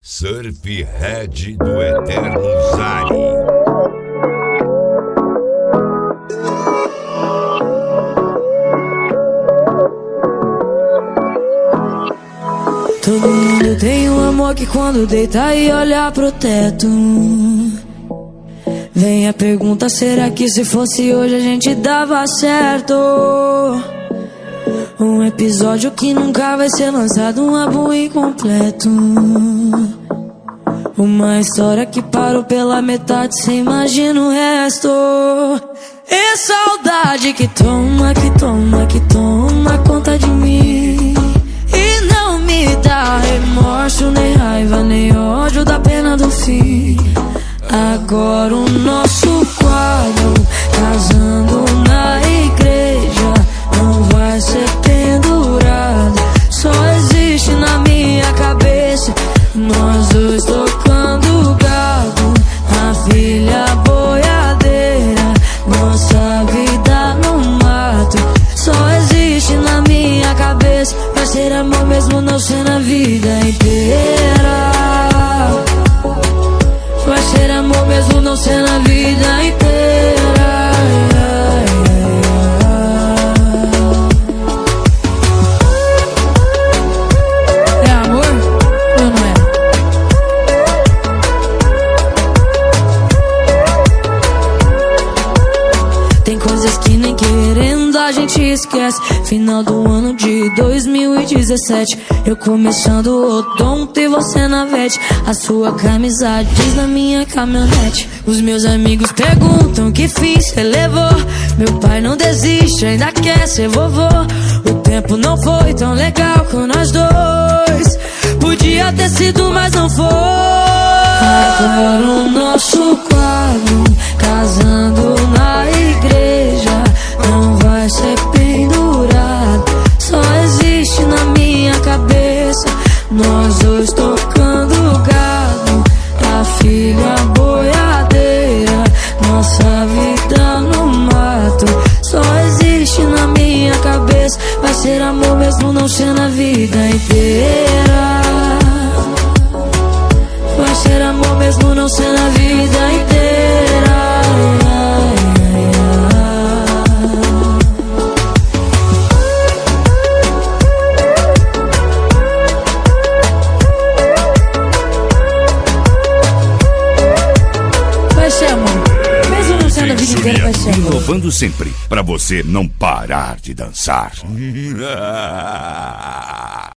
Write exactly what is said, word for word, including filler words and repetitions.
Surf Red do Eterno Zari. Todo mundo tem um amor que quando deita e olha pro teto, vem a pergunta, será que se fosse hoje a gente dava certo? Um episódio que nunca vai ser lançado, um álbum incompleto, uma história que parou pela metade, cê imagina o resto. E saudade que toma, que toma, que toma conta de mim, e não me dá remorso, nem raiva, nem ódio da pena do fim. Agora o nosso quadro, casando na igreja, não vai ser pendurado, só existe na minha cabeça. Nós dois tocando gado, a filha boiadeira, nossa vida no mato, só existe na minha cabeça. Vai ser amor mesmo não ser na vida inteira, vai ser amor mesmo não ser na vida inteira. É amor ou não é? Tem coisas que nem querendo a gente esquece. Final do ano de dois mil e dezessete, eu começando o odonto e você na vete, a sua camisa diz na minha caminhonete. Os meus amigos perguntam que fim cê levou, meu pai não desiste, ainda quer ser vovô. O tempo não foi tão legal com nós dois, podia ter sido mas não foi. Agora o nosso quadro, casando na igreja, não vai ser pendurado, só existe na minha cabeça. Nós dois tocando gado, a filha boiadeira, nossa vida no mato, só existe na minha cabeça. Vai ser amor mesmo não ser na vida inteira, vai ser amor mesmo não ser na vida inteira. Vai ser amor mesmo não ser na vida inteira, vai ser amor. Inovando sempre, pra você não parar de dançar.